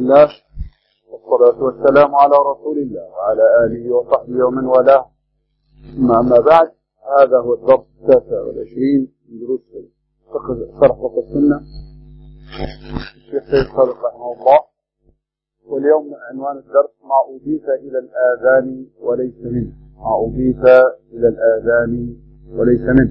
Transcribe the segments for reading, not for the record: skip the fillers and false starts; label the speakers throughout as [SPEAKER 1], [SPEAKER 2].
[SPEAKER 1] الله والصلاة والسلام على رسول الله وعلى آله وصحبه ومن والاه. أما بعد، هذا هو الدرس 29 من دروس شرح فقه السنة الشيخ سيد صادق رحمه الله. واليوم عنوان الدرس ما أضيف إلى الآذان وليس منه. ما أضيف إلى الآذان وليس منه.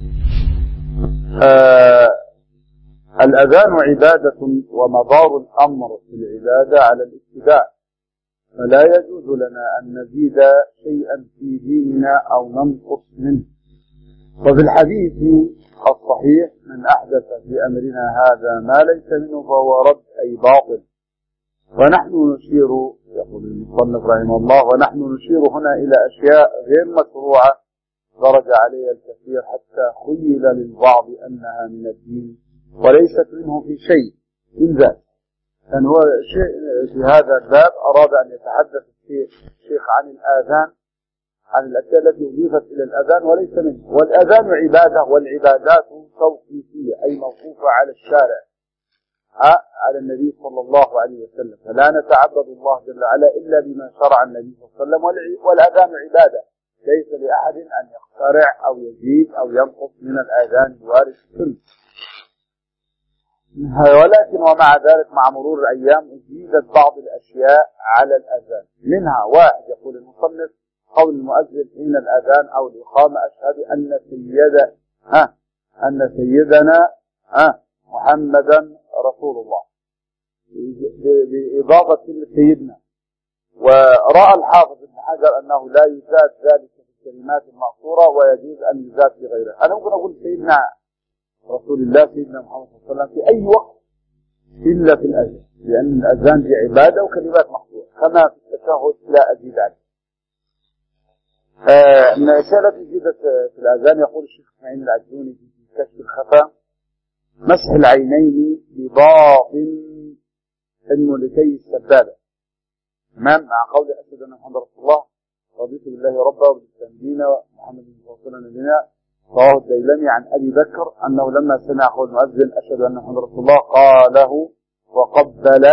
[SPEAKER 1] الأذان عبادة، ومدار الأمر في العبادة على الاتباع، فلا يجوز لنا أن نزيد شيئا في ديننا أو ننقص منه. وفي الحديث الصحيح: من أحدث في أمرنا هذا ما ليس منه فهو رد، أي باطل. ونحن نشير، يقول المصنف رحمه الله، ونحن نشير هنا إلى أشياء غير مشروعة درج عليها الكثير حتى خيل للبعض أنها من الدين وليست منه في شيء من ذلك. يعني هو شيء في هذا الباب أراد أن يتحدث الشيخ عن الآذان، عن الأشياء التي أضيفت إلى الآذان وليس منه. والآذان عبادة، والعبادات توقيفية، أي موقوفة على الشارع، على النبي صلى الله عليه وسلم، فلا نتعبد الله جل وعلا إلا بما شرع النبي صلى الله عليه وسلم. والآذان عبادة، ليس لأحد أن يخترع أو يزيد أو ينقص من الآذان الوارد في السنة. ولكن ومع ذلك مع مرور الأيام أزيدت بعض الأشياء على الأذان. منها: واحد، يقول المصنف: قول المؤذن حين الأذان أو الإقامة: أشهد أن سيدنا محمدا رسول الله، بإضافة كلمة سيدنا. ورأى الحافظ ابن حجر أنه لا يزاد ذلك في الكلمات المأثورة، ويجوز أن يزاد في غيرها. أنا ممكن أقول سيدنا رسول الله، سيدنا محمد صلى الله عليه وسلم، في أي وقت إلا في الأذان، لأن الأذان دي عبادة وكلمات مقصورة، كما في التشهد لا أزيد عليه. من الأشياء التي زيدت في الأذان، يقول الشيخ إسماعيل العجلوني في كشف الخفاء: مسح العينين بباطن الملكي السبابة، تمام، مع قول أشهد أن محمد رسول الله، رضيت بالله ربا وبالإسلام دينا ومحمد صلى الله عليه وسلم. رواه الديلمي عن أبي بكر أنه لما سمع قول المؤذن أشهد أن محمد رسول الله قاله وقبل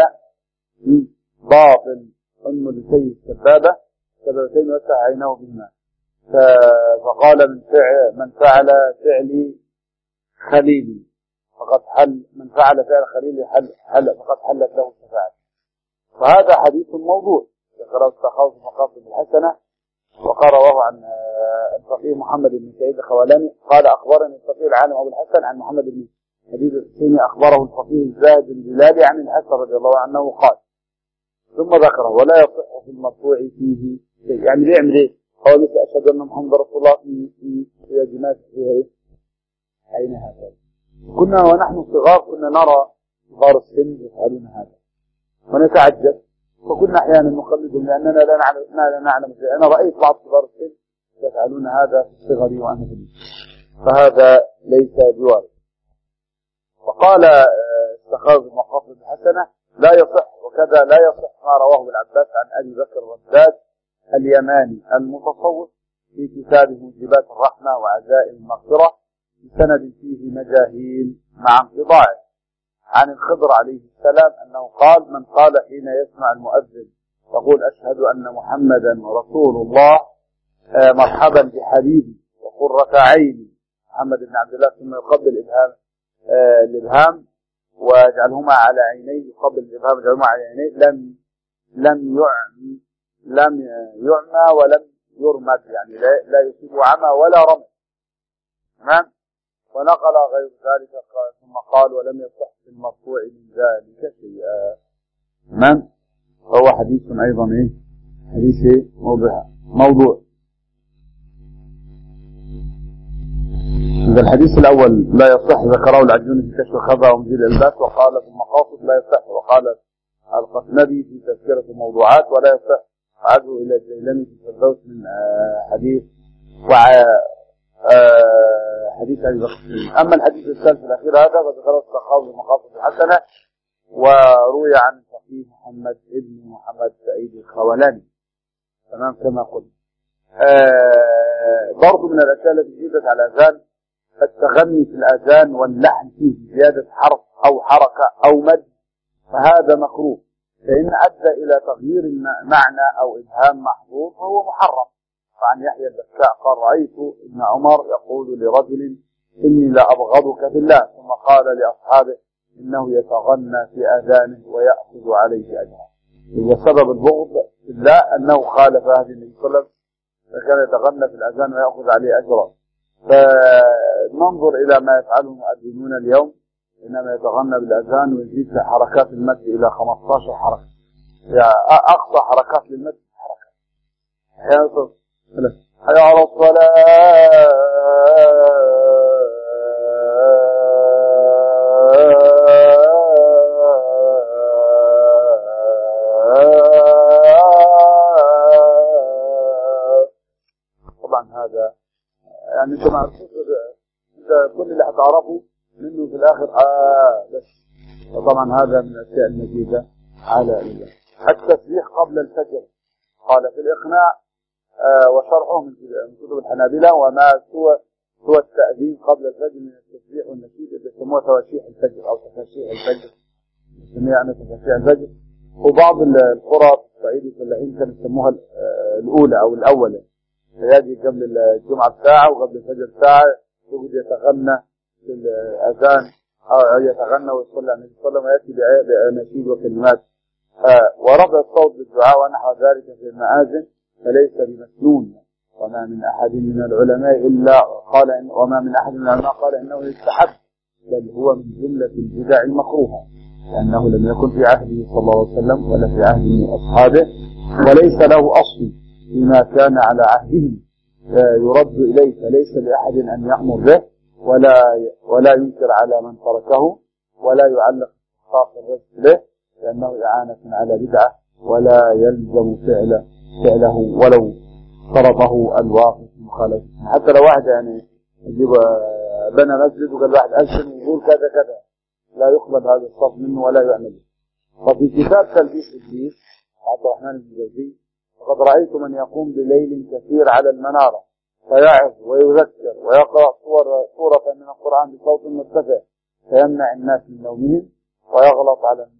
[SPEAKER 1] باطن الملكي السبابة سببتين وسع عينه بهما، فقال: من فعل فعلي خليلي فقد حل، من فعل فعل خليلي فقد حلت له الشفاعة. فهذا حديث موضوع ذكره السخاوي في مقاصد الحسنة، وقال رواه عن الفقيه محمد بن سعيد الخولاني قال: أخبرني الفقيه العالم أبو الحسن عن محمد بن حبيب الحسيني أخبره الفقيه الزاهد البلالي عن الحسن رضي الله عنه قال، ثم ذكره: ولا يصح في المرفوع فيه شيء. يعني بيعمل ايه؟ هو مثل أشهد أن محمد رسول الله في جنات فيها ايه؟ أين هذا؟ كنا ونحن صغار كنا نرى صغار السن يفعلون هذا ونتعجب، فكنا أحيانا نقلدهم لأننا لا نعلم شيء. أنا رأيت بعض صغار السن يفعلون هذا في الصغر وأنا في الصغر، فهذا ليس بوارد. فقال السخاوي في مقاصد الحسنة: لا يصح. وكذا لا يصح ما رواه ابن عباس عن أبي بكر الرداد اليماني المتصوف في كتابه موجبات الرحمة وعزائم المغفرة بسند فيه مجاهيل مع انقطاعه، عن الخضر عليه السلام أنه قال: من قال حين يسمع المؤذن يقول أشهد أن محمدا رسول الله مرحبا بحبيبي وقرة عيني محمد بن عبد الله، ثم يقبل الإبهام ويجعلهما على عينيه، يقبل الإبهام ويجعلهما على عينيه، لم يعمى ولم يرمد، يعني لا يصيب عمى ولا رمد، تمام. ونقل غير ذلك ثم قال: ولم يصح في المرفوع من ذلك شيئا، تمام. فهو حديث أيضا ايه؟ حديث موضوع. الحديث الأول لا يصح ذكره العجلوني في كشف الخفاء ومزيل الباس، وقال في المقاصد لا يصح، وقال القسنبي في تذكرة الموضوعات ولا يصح، عزه إلى الديلمي في الفردوس من حديث حديث أبي بكر. أما الحديث الثالث الأخير هذا فذكره السخاوي في مقاصد الحسنة، وروي عن الفقيه محمد ابن محمد سعيد الخولاني، تمام، كما قلت. برضو من الأشياء التي زيدت على الأذان التغني في الأذان واللحن فيه زيادة حرف أو حركة أو مد، فهذا مكروه. فإن أدى إلى تغيير معنى أو إبهام محظوظ فهو محرم. فعن يحيى البكاء قال رأيت ابن عمر يقول لرجل إني لأبغضك في الله، ثم قال لأصحابه إنه يتغنى في أذانه ويأخذ عليه أجرا. وسبب البغض في الله أنه خالف هذه النبي صلى الله عليه وسلم، فكان يتغنى في الأذان ويأخذ عليه أجرا. فننظر إلى ما يفعله المؤذنون اليوم، إنما يتغنى بالأذان ويزيد في حركات المد إلى 15 حركة، يعني أقصى حركات للمد حركة. حي على الصلاة طبعا هذا يعني انت مع انت كل اللي هتعرفه منه في الاخر بس. فطبعا هذا من الاشياء المجيده على الله. التسبيح قبل الفجر قال في الاقناع وشرحه من كتب الحنابلة، وما سوى التأذين قبل الفجر من التسبيح والنشيد اللي يسموها تواشيح الفجر او تفاشيح الفجر، يسميها يعني تفاشيح الفجر. وبعض القرى في الصعيد الفلاحين كانوا يسموها الاولى او الاولى، فيجي قبل الجمعة بساعة وقبل الفجر ساعة يقعد يتغنى في الأذان أو يتغنى ويصلي على النبي صلى الله عليه وسلم ويأتي بأناشيد وكلمات. ورفع الصوت بالدعاء ونحو ذلك في المآذن فليس بمسنون. وما من أحد من العلماء إلا قال وما من أحد من العلماء قال إنه يستحب، بل هو من جملة البدع المكروهة، لأنه لم يكن في عهده صلى الله عليه وسلم ولا في عهد أصحابه، وليس له أصل فيما كان على عهدهم يرد إليه، فليس لأحد أن يأمر به ولا ينكر على من تركه ولا يعلق خاص الرزق به، لأنه إعانة على بدعة ولا يلزم فعله ولو فرضه الواقف مخالفة. حتى لو واحد يعني يجيب بنى مسجد وقال واحد أذن ويقول كذا كذا لا يقبل هذا الصف منه ولا يعمل به. وفي كتاب تلبيس إبليس عبد الرحمن بن جوزي وقد رأيت من يقوم بليل كثير على المنارة فيعظ ويذكر ويقرأ سورة من القرآن بصوت مرتفع فيمنع الناس من نومهم، ويغلط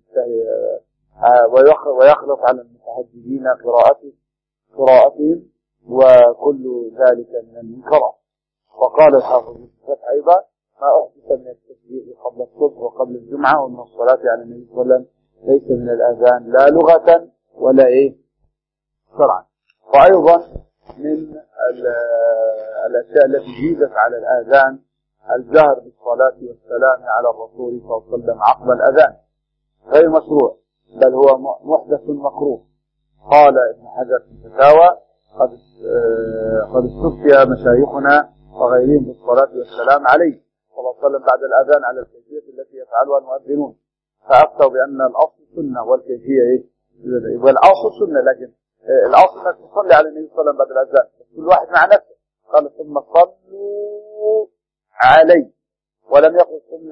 [SPEAKER 1] على المتهجدين قراءتهم، وكل ذلك من المنكرات. وقال الحافظ الفتح أيضا ما أحدث من التسبيح قبل الصبح وقبل الجمعة ومن الصلاة على النبي صلى الله عليه وسلم ليس من الآذان لا لغة ولا شرعا. وأيضا من الأشياء التي جيدت على الآذان الجهر بالصلاة والسلام على الرسول صلى الله عليه وسلم عقب الأذان، غير مشروع بل هو محدث مكروه. قال ابن حجر في الفتاوى قد استفتي مشايخنا وغيرهم بالصلاة والسلام عليه صلى الله عليه وسلم بعد الأذان على الكيفية التي يفعلها المؤذنون، فأفتوا بأن الأصل سنة والكيفية يبقى الأصل سنة، لكن الأصل أنك تصلي على النبي صلى الله عليه وسلم بعد الأذان، كل واحد مع نفسه. قال ثم صلوا عليه، ولم يقل ثم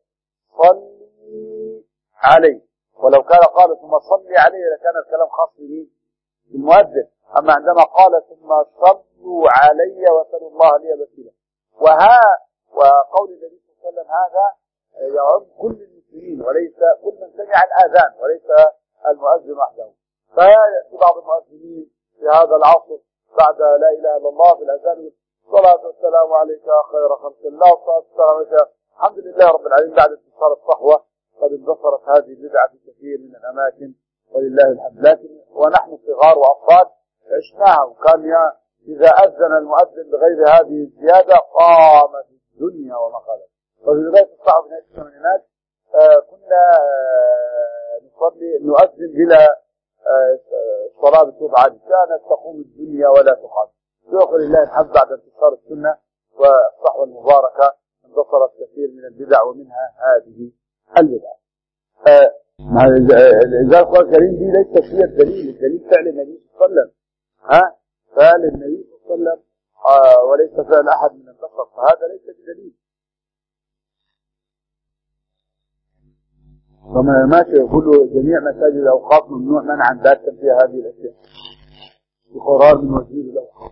[SPEAKER 1] صلي عليه. ولو كان قال ثم صلي عليه لكان الكلام خاص بالمؤذن. أما عندما قال ثم صلوا علي وسلوا الله لي الوسيلة، وقول النبي صلى الله عليه وسلم هذا يعم كل المسلمين وليس كل من سمع الآذان وليس المؤذن وحده. فيأتي بعض المؤذنين في هذا العصر بعد لا إله إلا الله في الأذان الصلاة والسلام عليك خير خلق الله والصلاة والسلام عليك الحمد لله رب العالمين بعد انتصار الصحوة. قد انتصرت هذه البدعة في كثير من الأماكن ولله الحمد، لكن ونحن صغار وأطفال عشناها. وكان إذا أذن المؤذن بغير هذه الزيادة قامت الدنيا وما قالت. وفي بداية الصحوة في الثمانينات كنا نؤذن بلا الصلاة بصوت عالي، كانت تقوم الدنيا ولا تقام. يقول لله الحمد بعد انتصار السنة والصحوة المباركة انتصرت كثير من البدع ومنها هذه البدع. إذا القرآن الكريم دي ليست هي الدليل فعل النبي صلى الله عليه وسلم، فعل النبي صلى الله عليه وسلم وليس فعل أحد من البشر، فهذا ليس بدليل. وما ماشي يقول جميع مساجد الأوقاف ممنوع منعا باتا فيها هذه الأشياء بقرار من وزير الأوقاف.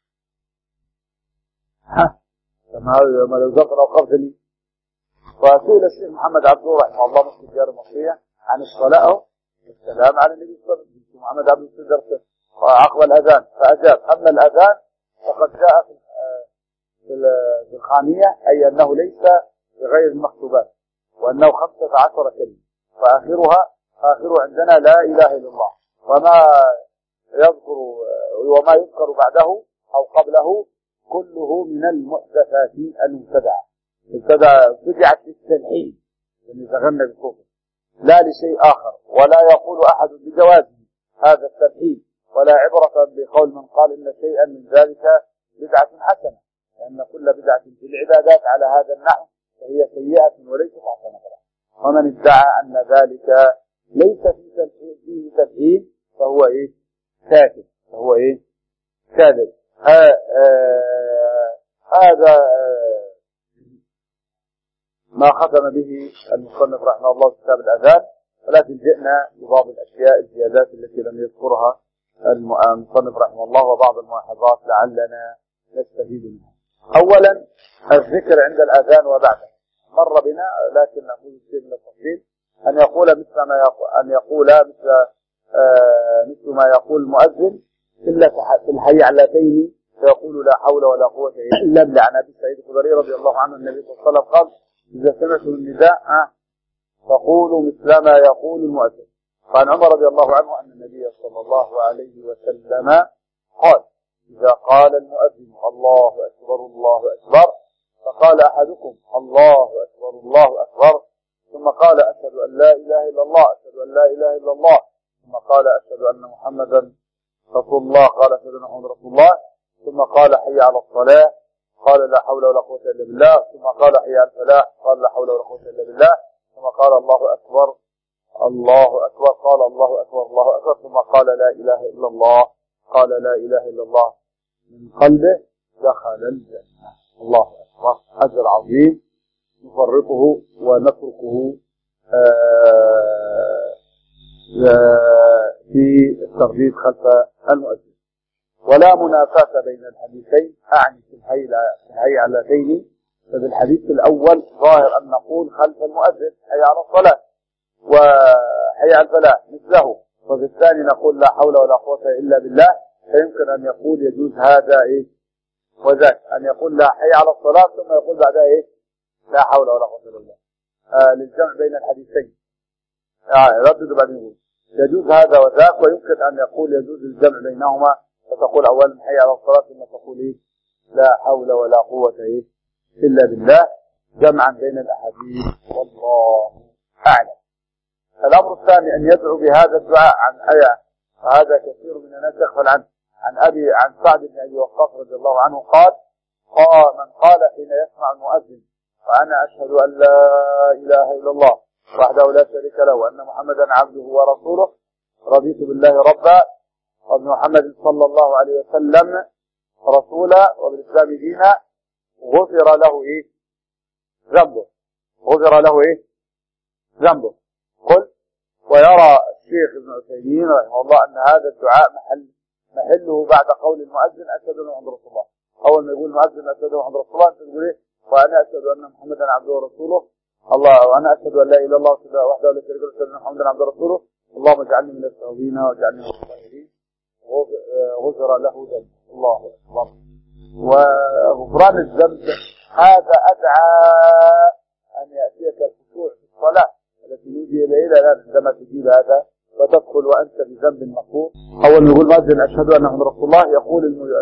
[SPEAKER 1] كما لو ذكر الأوقاف دليل. وسئل الشيخ محمد عبده رحمه الله مفتي الديار المصرية عن الصلاة السلام على النبي صلى الله عليه وسلم. محمد عبد الصدر عقب الأذان فأجاب. أما الأذان فقد جاء في الخامية، أي أنه ليس بغير المكتوبات، وأنه 15 كلمة، آخر عندنا لا إله إلا الله، وما يذكر بعده أو قبله كله من المحدثات المبتدعة. بدعت للتلحين يعني تغنى بالكفر لا لشيء آخر، ولا يقول أحد بجوازه هذا التلحين، ولا عبرة بقول من قال إن شيئا من ذلك بدعة حسنة، لأن كل بدعة في العبادات على هذا النحو فهي سيئة وليست حسنة. ومن ادعى أن ذلك ليس فيه تلحين فهو كاذب. كاذب. هذا ما ختم به المصنف رحمه الله كتاب الأذان، ولكن جئنا ببعض الأشياء الزيادات التي لم يذكرها المصنف رحمه الله وبعض الملاحظات لعلنا نستفيد منها. أولا الذكر عند الأذان وبعده مر بنا، لكن نقول شيء من التفصيل. أن يقول مثل ما يقول المؤذن إلا في الحيعلتين فيقول لا حول ولا قوة إلا بالله. عن أبي سعيد الخدري رضي الله عنه النبي صلى الله عليه وسلم قال: إذا سمعتم النداء فقولوا مثل ما يقول المؤذن. وعن عمر رضي الله عنه أن النبي صلى الله عليه وسلم قال: إذا قال المؤذن الله أكبر الله أكبر فقال أحدكم الله أكبر الله أكبر، ثم قال أشهد أن لا إله إلا الله أشهد أن لا إله إلا الله، ثم قال أشهد أن محمدا رسول الله قال أشهد أن محمدا رسول الله، ثم قال حي على الصلاة قال لا حول ولا قوة إلا بالله، ثم قال حي على الفلاح قال لا حول ولا قوة إلا بالله، ثم قال الله أكبر الله أكبر قال الله أكبر الله أكبر، ثم قال لا إله إلا الله قال لا إله إلا الله من قلبه دخل الجنة. الله أكبر. أجر عظيم نفرقه ونتركه في الترديد خلف المؤذن. ولا منافاة بين الحديثين، أعني في الهيعلتين. فبالحديث الأول ظاهر أن نقول خلف المؤذن حي على الصلاة وحي على الفلاح مثله، وفي الثاني نقول لا حول ولا قوة إلا بالله. فيمكن أن يقول يجوز هذا وذاك، أن يقول لا حي على الصلاة ثم يقول بعدها لا حول ولا قوة إلا بالله، للجمع بين الحديثين. ردد بعدين يقول يجوز هذا وذاك. ويمكن أن يقول يجوز الجمع بينهما، فتقول أولا حي على الصلاة ثم تقول لا حول ولا قوة إلا بالله، جمعا بين الأحاديث. والله أعلم. الأمر الثاني أن يدعو بهذا الدعاء عن فهذا كثير من الناس يغفل عنه. عن سعد بن أبي وقاص رضي الله عنه قال: من قال حين يسمع المؤذن وأنا أشهد أن لا إله إلا الله وحده لا شريك له وأن محمدا عبده ورسوله رضيت بالله ربا وبمحمد صلى الله عليه وسلم رسولا وبالإسلام دينا غفر له ذنبه. غفر له ذنبه. قل. ويرى الشيخ ابن عثيمين رحمه الله أن هذا الدعاء محله بعد قول المؤذن أشهد أن محمدا رسول الله. أول ما يقول المؤذن أشهد أن محمدا رسول الله أنت تقول وأنا أشهد أن محمدا عبده ورسوله الله، وأنا أشهد أن لا إله إلا الله وحده لا شريك له وأشهد أن محمدا عبده ورسوله اللهم اجعلني من التوابين واجعلني من الطاهرين غفر له ذنبه. الله أكبر. وغفران الذنب هذا أدعى أن يأتيك الخشوع في الصلاة التي نودي إليها، عندما تجيب هذا وتدخل وأنت بذنب مغفور. أول ما يقول مؤذن أشهد أن محمدا رسول الله يقول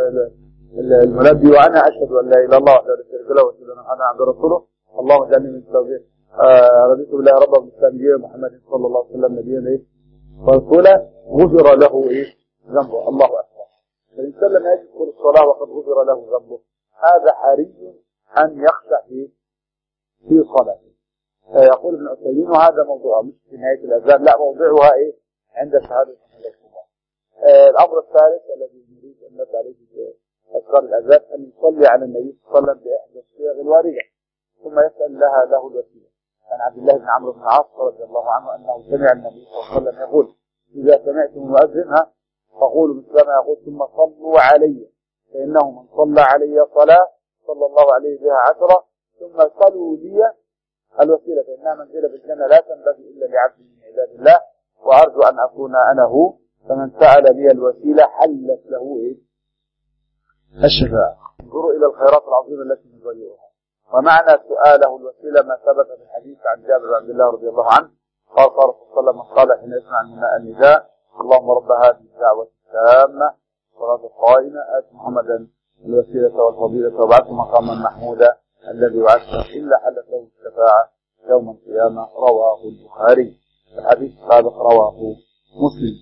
[SPEAKER 1] الملبي وأنا أشهد أن لا إله إلا الله وحده لا شريك له وأشهد أن محمدا عبده ورسوله اللهم اجعلني من التوابين رضيت بالله ربا وبالإسلام دينا محمد صلى الله عليه وسلم نبينا ورسوله غفر له ذنبه. الله أكبر. فالإنسان لما يذكر الصلاة وقد غفر له ذنبه هذا حري أن يخشع في صلاته. يقول ابن عثيمين وهذا موضوع مش في نهاية الأذان، لا موضوعها عند شهادة محمد رسول الله. الأمر الثالث الذي نريد أن نبدأ عليه في أذكار الأذان أن يصلي على النبي صلى الله عليه وسلم بإحدى الصيغ الواردة ثم يسأل له الوسيلة. عن عبد الله بن عمرو بن العاص رضي الله عنه أنه سمع النبي صلى الله عليه وسلم يقول: إذا سمعتم المؤذن فقولوا مثل ما يقول ثم صلوا علي فإنه من صلى علي صلاة صلى الله عليه بها 10 ثم صلوا لي الوسيلة فإنها منزلة في الجنة لا تنبغي إلا لعبد من عباد الله. وأرجو أن أكون أنا هو، فمن سأل لي الوسيلة حلت له الشفاعة. انظروا إلى الخيرات العظيمة التي نضيعها. ومعنى سؤاله الوسيلة ما ثبت في الحديث عن جابر بن عبد الله رضي الله عنه قال صلى الله عليه وسلم قال حين يسمع النداء اللهم رب هذه الدعوة التامة والصلاة القائمة آت محمدا الوسيلة والفضيلة وابعثه مقاما محمودا الذي وعدته إلا حلت له الشفاعة يوم القيامة. رواه البخاري. الحديث السابق رواه مسلم.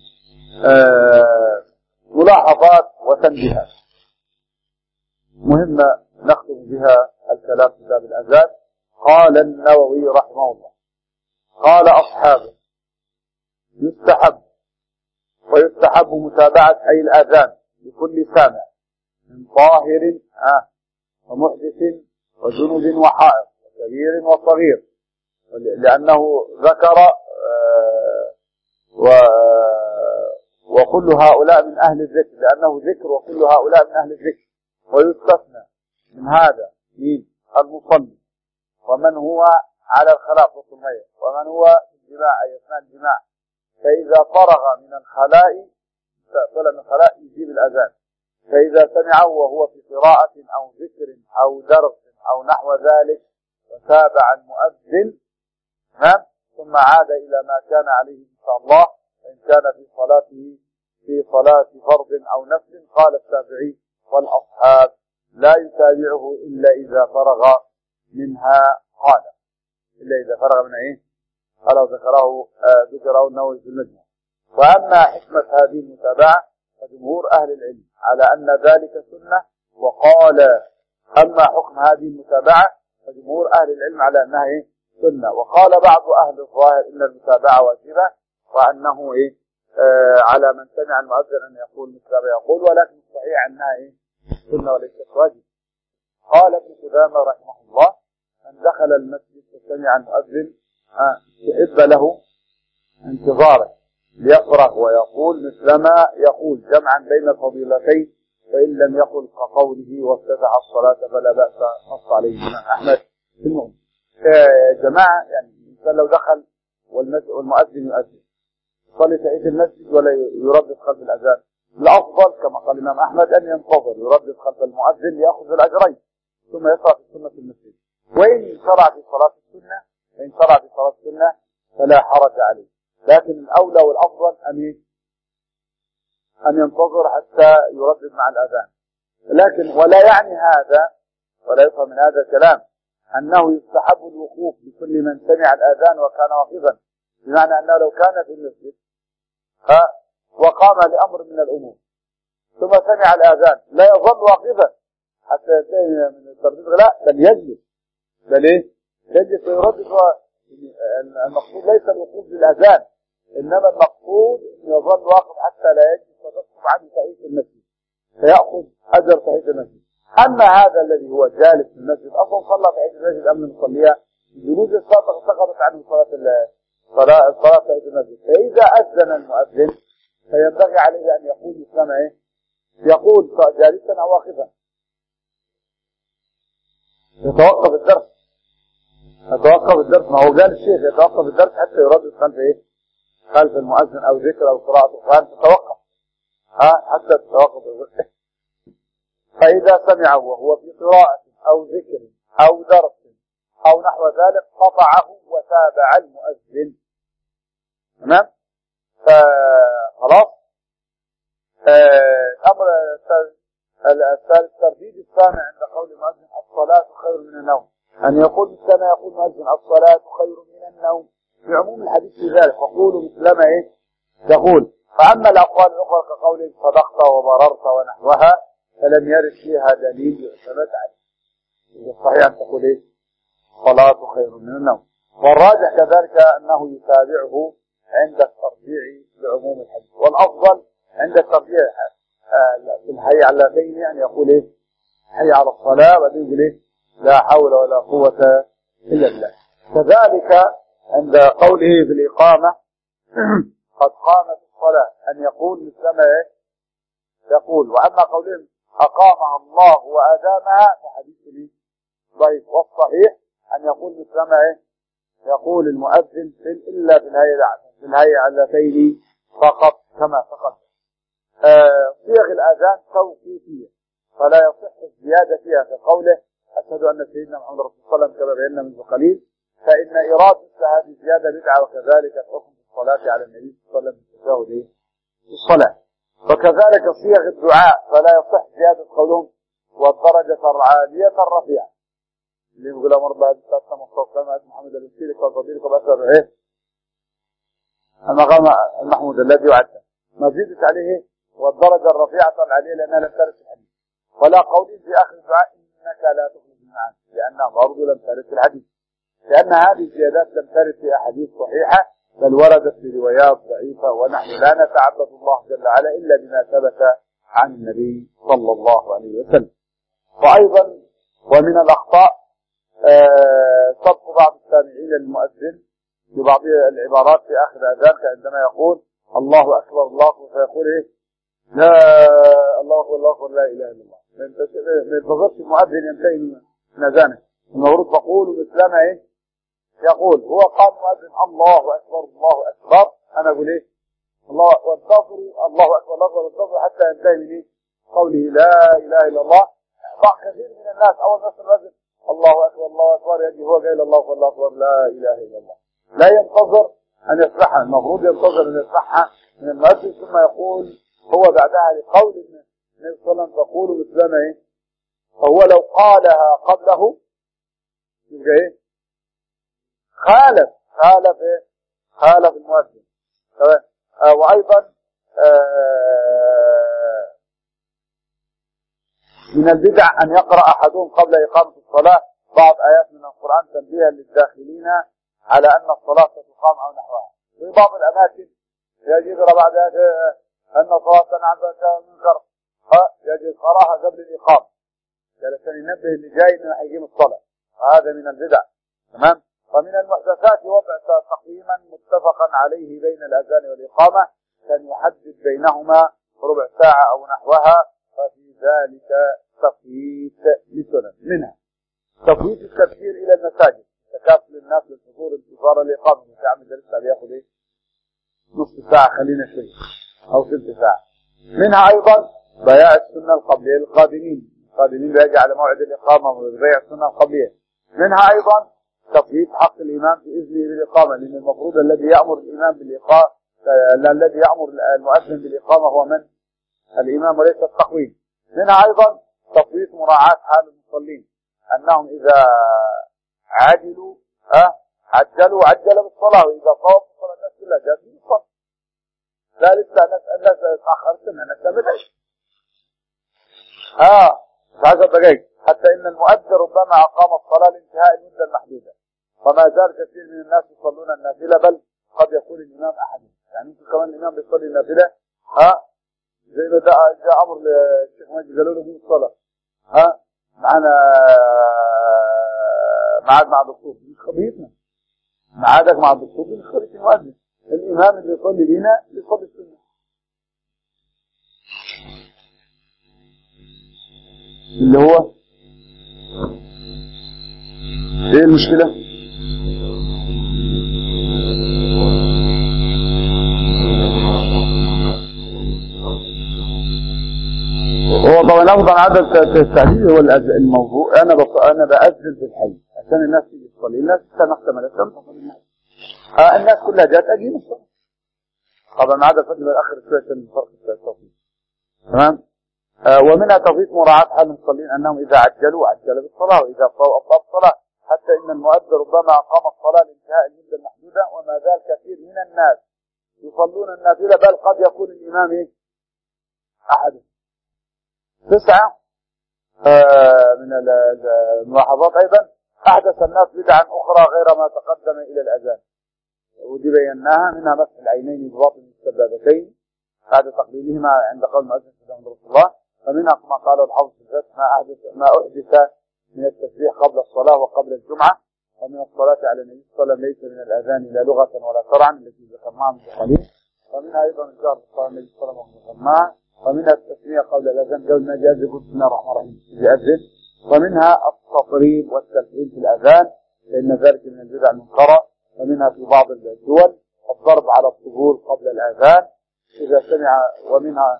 [SPEAKER 1] ملاحظات وتنبيهات مهمة نختم بها الكلام في باب الأذان. قال النووي رحمه الله قال أصحابه يستحب ويستحب متابعة أي الأذان لكل سامع من طاهر ومحدث وجنب وحائض وكبير وصغير، لأنه ذكر وكل هؤلاء من أهل الذكر، لأنه ذكر وكل هؤلاء من أهل الذكر. ويستثنى من هذا مين؟ المصلي، ومن هو على الخلاء والصمية، ومن هو في الجماع أي أثناء الجماع. فإذا فرغ من الخلاء طلع من الخلاء يجيب الأذان. فإذا سمعه وهو في قراءة أو ذكر أو درس أو نحو ذلك وتابع المؤذن ثم عاد إلى ما كان عليه إن شاء الله. فإن كان في صلاته في صلاة فرض أو نفل قال الشافعي والأصحاب لا يتابعه إلا إذا فرغ منها. قال إلا إذا فرغ من قال ذكره النووي في المجمع. وأما حكمة هذه المتابعة فجمهور أهل العلم على أن ذلك سنة. وقال أما حكم هذه المتابعة فجمهور أهل العلم على أنها سنة. وقال بعض أهل الظاهر إن المتابعة واجبة، وأنه على من سمع المؤذن أن يقول مثل ما يقول، ولكن الصحيح أنها سنة وليست واجب. قال ابن قدامة رحمه الله من دخل المسجد فسمع المؤذن يحب له انتظاره ليفرغ ويقول مثل ما يقول جمعا بين الفضيلتين، فإن لم يقل كقوله وافتتح الصلاة فلا بأس. نص عليه الإمام أحمد في المؤمن. جماعة يعني الإنسان لو دخل والمؤذن يؤذن يصلي تحية المسجد ولا يردد خلف الأذان، الأفضل كما قال الإمام أحمد أن ينتظر يردد خلف المؤذن ليأخذ الأجرين ثم يشرع في سنة المسجد. وإن شرع في صلاة السنة فلا حرج عليه، لكن الأولى والأفضل أن ينتظر حتى يردد مع الأذان. لكن ولا يعني هذا ولا يفهم من هذا الكلام أنه يستحب الوقوف لكل من سمع الأذان وكان واقفا، بمعنى أنه لو كان في المسجد وقام لأمر من الأمور ثم سمع الأذان لا يظل واقفا حتى ينتهي من الترديد، لا بل يجلس. يجلس ويردد. المقصود ليس الوقوف للأذان، إنما المقصود أن يظل واقف حتى لا يجلس وتسقط عنه تحية المسجد فيأخذ أجر تحية المسجد. أما هذا الذي هو جالس في المسجد أصلا صلى تحية المسجد أم لم يصليها، جلوس الصلاة سقطت عنه صلاة تحية المسجد. فإذا أذن المؤذن فينبغي عليه أن يقول مثل ما يقول جالسا أو واقفا. يتوقف الدرس ما هو قال الشيخ يتوقف الدرس حتى يردد خلف المؤذن أو ذكر أو قراءة القرآن تتوقف حتى تتوقف. فإذا سمعه وهو في قراءة أو ذكر أو درس أو نحو ذلك قطعه وتابع المؤذن. تمام؟ فخلاص. الأمر الثالث ترديد السامع عند قول المؤذن الصلاة خير من النوم، أن يقول كما يقول المؤذن الصلاة خير من النوم بعموم الحديث في ذلك، فقولوا مثل ما تقول. فأما الأقوال الأخرى كقول صدقت وبررت ونحوها فلم يرد فيها دليل يعتمد عليه. الصحيح أن تقول الصلاة خير من النوم. والراجح كذلك أنه يتابعه عند الترجيع لعموم الحديث، والأفضل عند الترجيع في الحي على بين أن يقول حي على الصلاة وبعدين يقول لا حول ولا قوة إلا بالله. كذلك عند قوله في الإقامة قد قامت الصلاة أن يقول مثل ما يقول. وأما قولهم أقامها الله وأدامها فحديث ضعيف. والصحيح أن يقول مثل ما يقول المؤذن إلا في الهيئة بالهيئتين فقط كما تقدم. صيغ الأذان توقيفية فلا يصح الزيادة فيها كقوله أشهد أن سيدنا محمد رسول الله صلى الله عليه وسلم كما بينا منذ قليل، فإن إيراد مثل هذه الزيادة بدعة، وكذلك الحكم في الصلاة على النبي صلى الله عليه وسلم بالتشهد في الصلاة. وكذلك صيغ الدعاء فلا يصح زيادة قولهم والدرجة العالية الرفيعة اللي يقول لهم ربنا تسمى الصوت كما محمد الرسول وفضيلك وبأثر المقام المحمود الذي وعدته، ما زيدت عليه والدرجة الرفيعة العالية لأنها لم ترد في الحديث. ولا قولين في آخر الدعاء إنك لا تخلص المعاني لأنها برضه لم ترد في الحديث، لأن هذه الزيادات لم ترد في أحاديث صحيحة بل وردت في روايات ضعيفة، ونحن لا نتعبد الله جل وعلا إلا بما ثبت عن النبي صلى الله عليه وسلم. وأيضا ومن الأخطاء سبق بعض السامعين للمؤذن في بعض العبارات في آخر أذانك عندما يقول الله أكبر الله أكبر فيقول إيه لا الله أكبر الله أكبر لا إله إلا الله، ما ينتظرش المؤذن ينتهي من أذانه، المفروض تقول مثلما إيه يقول هو قال المؤذن الله أكبر الله أكبر، أنا أقول إيه الله وانتظر الله أكبر الله أكبر وانتظر حتى ينتهي من إيه قوله لا إله إلا الله. بعض كثير من الناس أول ما يسمع الله أكبر الله أكبر يجي هو قال الله والله أكبر لا إله إلا الله، لا ينتظر أن يسمعها، المفروض ينتظر أن يسمعها من المؤذن ثم يقول هو بعدها لقول النبي صلى الله عليه وسلم تقول مثلما إيه، فهو لو قالها قبله يبقى إيه خالف إيه خالف المؤذن. وأيضا من البدع أن يقرأ أحدهم قبل إقامة الصلاة بعض آيات من القرآن تنبيها للداخلين على أن الصلاة ستقام أو نحوها. في بعض الأماكن يجي يقرأ بعد أن الصلاة تنهى عن الفحشاء والمنكر يجي يقرأها قبل الإقامة علشان ينبه اللي جاي إنه هيقيم الصلاة، هذا من البدع. تمام. ومن المحدثات وضع تقويما متفقا عليه بين الأذان والإقامة كان يحدد بينهما ربع ساعة أو نحوها، ففي ذلك تفويت لسنن، منها تفويت التبكير إلى المساجد تكافل الناس للحضور انتظار الإقامة. متعمد لسه بياخذ إيه نصف ساعة خلينا شوي أو ثلث ساعة. منها أيضا بياع السنة القبلية للقادمين بيجي على موعد الإقامة وبيع السنة القبلية. منها أيضا تفويت حق الإمام في إذنه بالإقامة، لأن المفروض الذي يأمر الإمام بالإقامة الذي يأمر المؤذن بالإقامة هو من؟ الإمام وليس التقويم. منها أيضا تفويت مراعاة حال المصلين، أنهم إذا عجلوا عجل بالصلاة، وإذا طوف الصلاة الناس كلها جالسين بالصلاة، لا لسه الناس تأخرت الناس بدأت 10 دقائق، حتى إن المؤذن ربما أقام الصلاة لانتهاء المدة المحدودة، وما زال كثير من الناس يصلون النافلة، بل قد يكون الإمام أحدهم، يعني يمكن كمان الإمام بيصلي النافلة زي ما جاء أمر للشيخ مجد قالوا له في الصلاة معنا معاد مع الدكتور، مش قضيتنا معادك مع الدكتور، مش قضية المؤذن، الإمام اللي يصلي بينا يصلي السنة. اللي هو ايه المشكلة؟ هو طبعا افضل عدد التعليل هو الموضوع. انا بأذن في الحي عشان الناس تيجي تصلي، الناس تستمع الناس كلها جات اجيب الصلاة. طبعا عدد فجر الاخر شويه من فرق التوقيت. تمام. ومنها توقيت مراعاة حال المصلين انهم اذا عجل بالصلاة، واذا أبطأ الصلاة، حتى ان المؤذن ربما اقام الصلاة لانتهاء المدة المحدودة، وما زال كثير من الناس يصلون النافلة، بل قد يكون الامام احد. 9 من الملاحظات ايضا احدث الناس بدعا اخرى غير ما تقدم الى الاذان، ودي بيناها. منها مسح العينين بباطن السبابتين بعد تقليلهما عند قول المؤذن صلى الله عليه وسلم. ومنها كما قال الحافظ في الفتح ما احدث من التسبيح قبل الصلاه وقبل الجمعه، ومن الصلاه على النبي صلى الله عليه وسلم ليس من الاذان لا لغه ولا شرعا التي ذكرناها من قليل. ومنها ايضا الجهر بالصلاه النبي صلى الله عليه وسلم. ومنها التسمية قبل الأذان قبل ما جاء بسم الله الرحمن الرحيم يؤذن. ومنها التطريب والتلحين في الأذان، لأن ذلك من البدع المنكرة. ومنها في بعض الدول الضرب على الطبول قبل الآذان إذا سمع، ومنها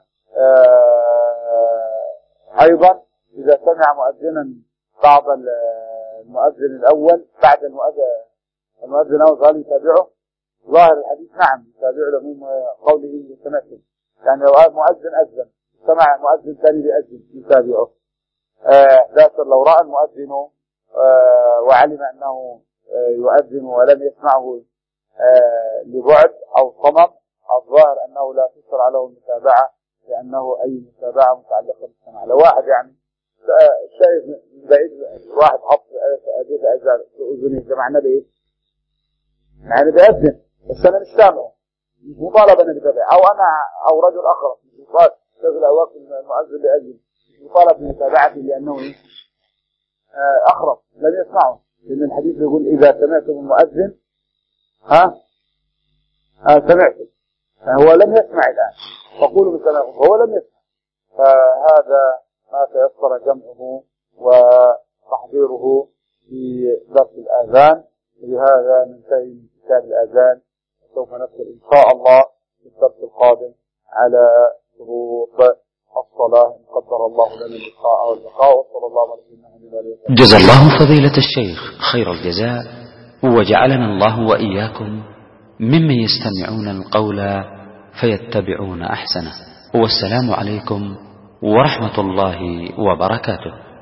[SPEAKER 1] أيضا إذا سمع مؤذنا بعض المؤذن الأول بعد المؤذن الأول هل يتابعه؟ ظاهر الحديث نعم يتابع له قوله سمعتم، يعني لو مؤذن أذن سمع مؤذن ثاني بيأذن يتابعه. لو رأى المؤذن وعلم أنه يؤذن ولم يسمعه لبعد أو صمم، الظاهر أنه لا تشرع عليه المتابعة، لأنه أي متابعة متعلقة بالسماع. لو واحد يعني شايف من بعيد واحد حط أدية أجزاء في أذنه سمعنا بإيه؟ يعني بيأذن بس أنا مش سامعه، مش مطالب أن أتابع، أو رجل آخر مش مطالب شغل أواق المؤذن بيأذن مش مطالب بمتابعته لأنه أخرب لم يسمعه، لأن الحديث يقول إذا سمعتم المؤذن سمعتم، هو لم يسمع الآن فقولوا بسمعه هو لم يسمع. فهذا ما تيسر جمعه وتحضيره في درس الآذان. لهذا ننتهي من كتاب الآذان، سوف ندخل إن شاء الله في الدرس القادم على شروط الصلاة إن قدر الله لنا اللقاء والبقاء. وصلى الله على سيدنا محمد وسلم.
[SPEAKER 2] جزا الله فضيلة الشيخ خير الجزاء، وجعلنا الله وإياكم ممن يستمعون القول فيتبعون أحسنه. والسلام عليكم ورحمة الله وبركاته.